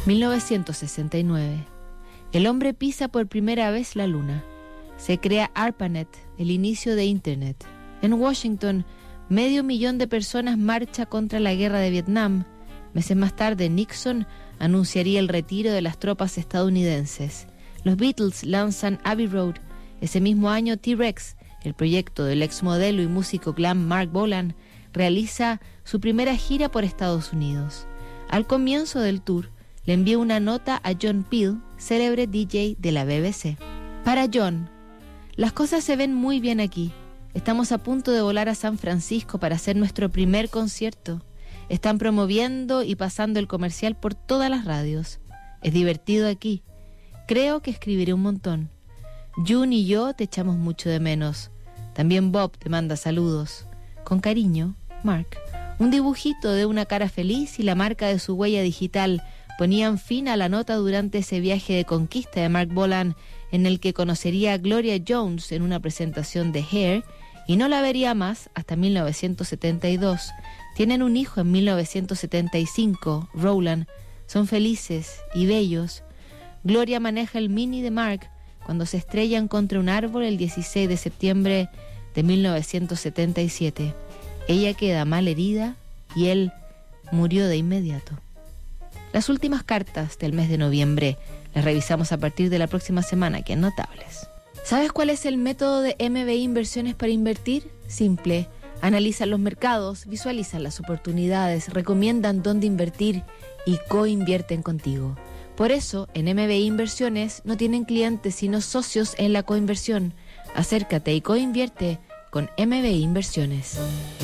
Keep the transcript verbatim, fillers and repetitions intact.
mil novecientos sesenta y nueve. El hombre pisa por primera vez la luna. Se crea ARPANET, el inicio de Internet. En Washington, medio millón de personas marcha contra la guerra de Vietnam. Meses más tarde, Nixon anunciaría el retiro de las tropas estadounidenses. Los Beatles lanzan Abbey Road. Ese mismo año, T-Rex, el proyecto del exmodelo y músico glam Mark Bolan, realiza su primera gira por Estados Unidos. Al comienzo del tour, le envió una nota a John Peel, célebre D J de la B B C. Para John, las cosas se ven muy bien aquí. Estamos a punto de volar a San Francisco para hacer nuestro primer concierto. Están promoviendo y pasando el comercial por todas las radios. Es divertido aquí. Creo que escribiré un montón. June y yo te echamos mucho de menos. También Bob te manda saludos. Con cariño, Mark. Un dibujito de una cara feliz y la marca de su huella digital ponían fin a la nota durante ese viaje de conquista de Mark Bolan, en el que conocería a Gloria Jones en una presentación de Hair y no la vería más hasta mil novecientos setenta y dos. Tienen un hijo en mil novecientos setenta y cinco, Roland. Son felices y bellos. Gloria maneja el Mini de Mark cuando se estrellan contra un árbol el dieciséis de septiembre de mil novecientos setenta y siete. Ella queda mal herida y él murió de inmediato. Las últimas cartas del mes de noviembre las revisamos a partir de la próxima semana, que en Notables. ¿Sabes cuál es el método de M B I Inversiones para invertir? Simple. Analizan los mercados, visualizan las oportunidades, recomiendan dónde invertir y coinvierten contigo. Por eso, en M B I Inversiones no tienen clientes sino socios en la coinversión. Acércate y coinvierte con M B I Inversiones.